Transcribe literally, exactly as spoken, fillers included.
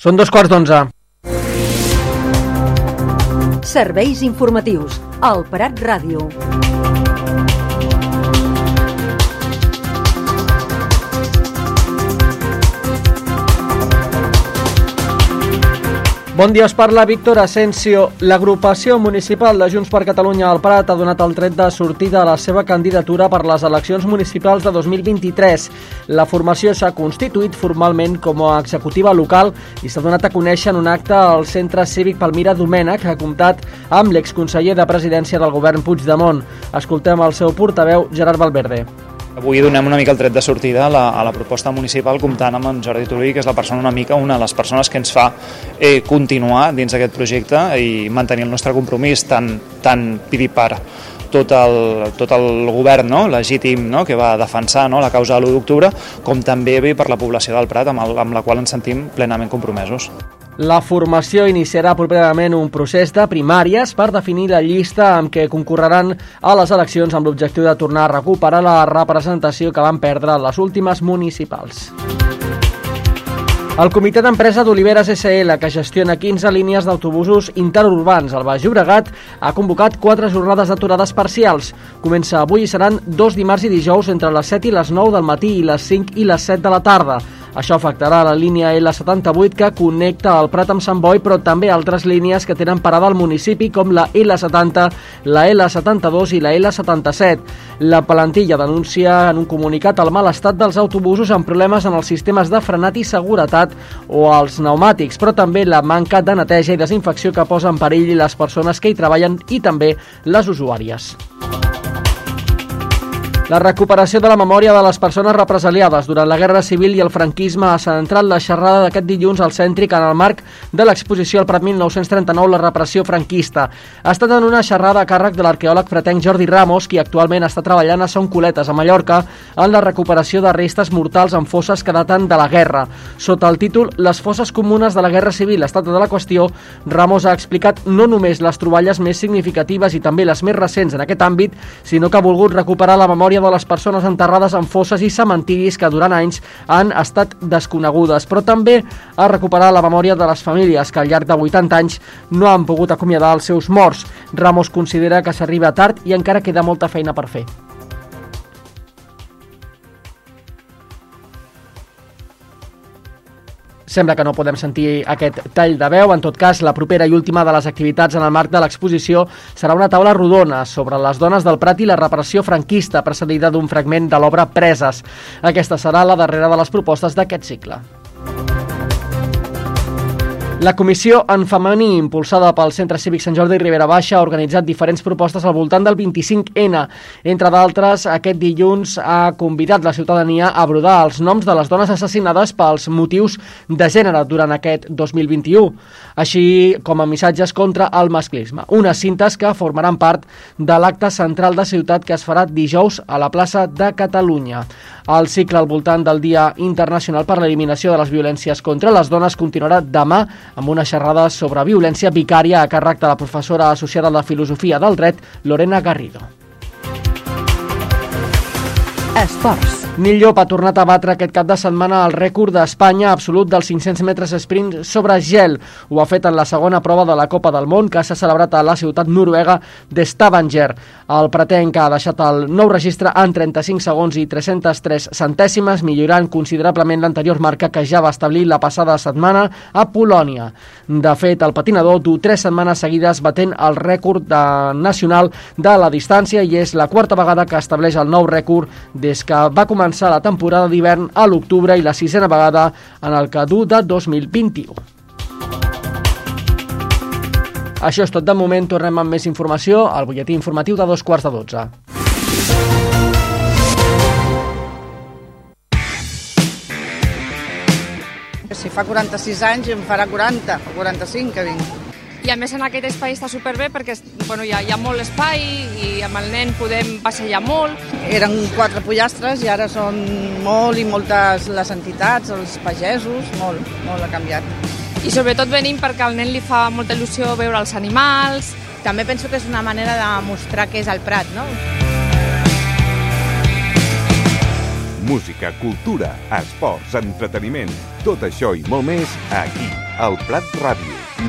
Són dos quarts d'onze. Serveis informatius al Prat Ràdio. Bon dia, us parla Víctor Asensio. L'agrupació municipal de Junts per Catalunya al Prat ha donat el tret de sortida a la seva candidatura per les eleccions municipals de dos mil vint-i-tres. La formació s'ha constituït formalment com a executiva local i s'ha donat a conèixer en un acte al Centre Cívic Palmira Domènech, que ha comptat amb l'exconseller de Presidència del govern Puigdemont. Escoltem el seu portaveu, Gerard Valverde. Avui donem una mica el tret de sortida a la, a la proposta municipal, comptant amb en Jordi Turull, que és la persona una mica, una de les persones que ens fa eh, continuar dins d'aquest projecte i mantenir el nostre compromís tan, tan pidit per tot el, tot el govern, no? legítim, no? que va defensar, no? la causa de l'u d'octubre, com també bé per la població del Prat, amb, el, amb la qual ens sentim plenament compromesos. La formació iniciarà properament un procés de primàries per definir la llista amb què concorreran a les eleccions amb l'objectiu de tornar a recuperar la representació que van perdre les últimes municipals. El comitè d'empresa d'Oliveres essa ele, que gestiona quinze línies d'autobusos interurbans al Baix Llobregat, ha convocat quatre jornades d'aturades parcials. Comença avui i seran dos dimarts i dijous entre les set i les nou del matí i les cinc i les set de la tarda. Això afectarà la línia ele setanta-vuit que connecta el Prat amb Sant Boi, però també altres línies que tenen parada al municipi com la ele setanta, la ele setanta-dos i la ele setanta-set. La plantilla denuncia en un comunicat el mal estat dels autobusos amb problemes en els sistemes de frenat i seguretat o els pneumàtics, però també la manca de neteja i desinfecció que posa en perill les persones que hi treballen i també les usuàries. La recuperació de la memòria de les persones represaliades durant la Guerra Civil i el franquisme ha centrat la xerrada d'aquest dilluns al Cèntric en el marc de l'exposició al Prat mil nou-cents trenta-nou, la repressió franquista. Ha estat en una xerrada a càrrec de l'arqueòleg pretenc Jordi Ramos, qui actualment està treballant a Son Coletes, a Mallorca, en la recuperació de restes mortals en fosses que daten de la guerra. Sota el títol Les fosses comunes de la Guerra Civil, l'estat de la qüestió, Ramos ha explicat no només les troballes més significatives i també les més recents en aquest àmbit, sinó que ha volgut recuperar la memòria de les persones enterrades en fosses i cementiris que durant anys han estat desconegudes, però també ha recuperat la memòria de les famílies que al llarg de vuitanta anys no han pogut acomiadar els seus morts. Ramos considera que s'arriba tard i encara queda molta feina per fer. Sembla que no podem sentir aquest tall de veu. En tot cas, la propera i última de les activitats en el marc de l'exposició serà una taula rodona sobre les dones del Prat i la repressió franquista, precedida d'un fragment de l'obra Preses. Aquesta serà la darrera de les propostes d'aquest cicle. La Comissió en Femení, impulsada pel Centre Cívic Sant Jordi Ribera Baixa, ha organitzat diferents propostes al voltant del vint-i-cinc ene. Entre d'altres, aquest dilluns ha convidat la ciutadania a brodar els noms de les dones assassinades pels motius de gènere durant aquest dos mil vint-i-u, així com a missatges contra el masclisme. Unes cintes que formaran part de l'acte central de ciutat que es farà dijous a la plaça de Catalunya. El cicle al voltant del Dia Internacional per l'Eliminació de les Violències contra les Dones continuarà demà amb una xerrada sobre violència vicària a càrrec de la professora associada de Filosofia del Dret, Lorena Garrido. Esports. Nil Llop ha tornat a batre aquest cap de setmana el rècord d'Espanya absolut dels cinc-cents metres sprint sobre gel. Ho ha fet en la segona prova de la Copa del Món, que s'ha celebrat a la ciutat noruega de Stavanger. El pretenc ha deixat el nou registre en trenta-cinc segons i tres-centes tres centèsimes, millorant considerablement l'anterior marca que ja va establir la passada setmana a Polònia. De fet, el patinador du tres setmanes seguides batent el rècord de, nacional de la distància i és la quarta vegada que estableix el nou rècord des que va començar la temporada d'hivern a l'octubre i la sisena vegada en el que du de dos mil vint-i-u. Això és tot de moment, tornem amb més informació al butlletí informatiu de dos quarts de dotze. Si fa quaranta-sis anys em farà quaranta o quaranta-cinc que vinc. I a més en aquest espai està superbé perquè bueno, hi, ha, hi ha molt espai i amb el nen podem passejar molt. Eren quatre pollastres i ara són molt i moltes les entitats, els pagesos, molt, molt ha canviat. I sobretot venim perquè al nen li fa molta il·lusió veure els animals. També penso que és una manera de mostrar què és el Prat, no? Música, cultura, esports, entreteniment, tot això i molt més aquí. El Prat Ràdio.